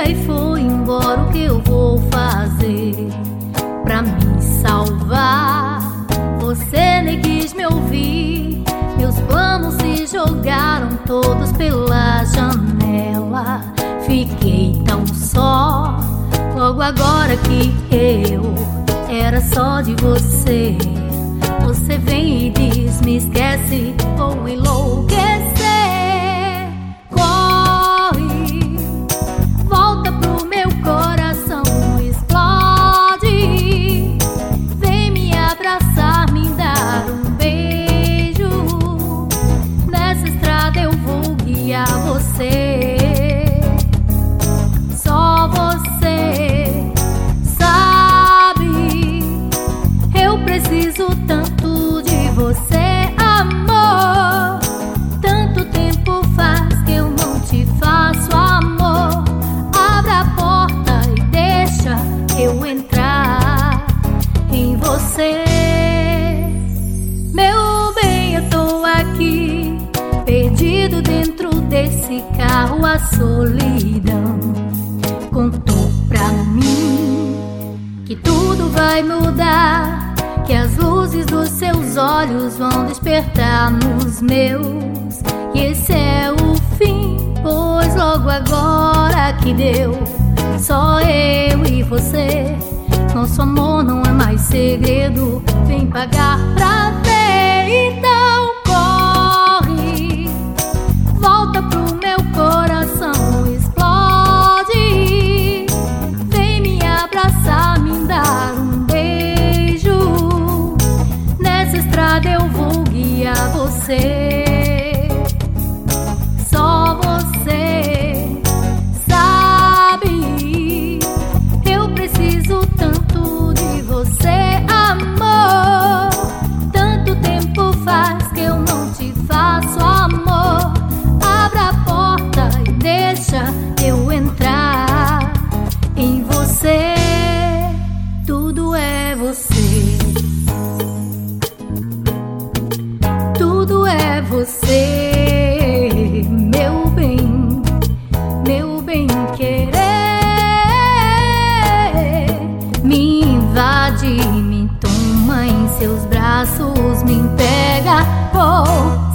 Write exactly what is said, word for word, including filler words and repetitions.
dia e foi embora. O que eu vou fazer pra me salvar? Você nem quis me ouvir. Meus planos se jogaram todos pela janela. Fiquei tão só, logo agora que eu era só de você. Você vem e diz, me esquece ou enlouquecer. Corre, volta pro meu coração, explode. Vem me abraçar, me dar um beijo. Nessa estrada eu vou guiar você. Só você sabe, eu preciso tanto de você, amor. Tanto tempo faz que eu não te faço amor. Abra a porta e deixa eu entrar em você. Meu bem, eu tô aqui, perdido dentro desse carro. A solidão contou pra mim que tudo vai mudar, que as luzes dos seus olhos vão despertar nos meus. E esse é o fim, pois logo agora que deu, só eu e você. Nosso amor não é mais segredo, vem pagar pra ver. Então corre, volta pro meu coração, explode. Vem me abraçar, me dar um beijo. Nessa estrada eu vou guiar você. Só você sabe, eu preciso tanto de você, amor. Tanto tempo faz que eu não te faço amor. Abra a porta e deixa eu entrar em você. Tudo é você, tudo é você, meu bem, meu bem querer. Me invade, me toma em seus braços, me pega, oh.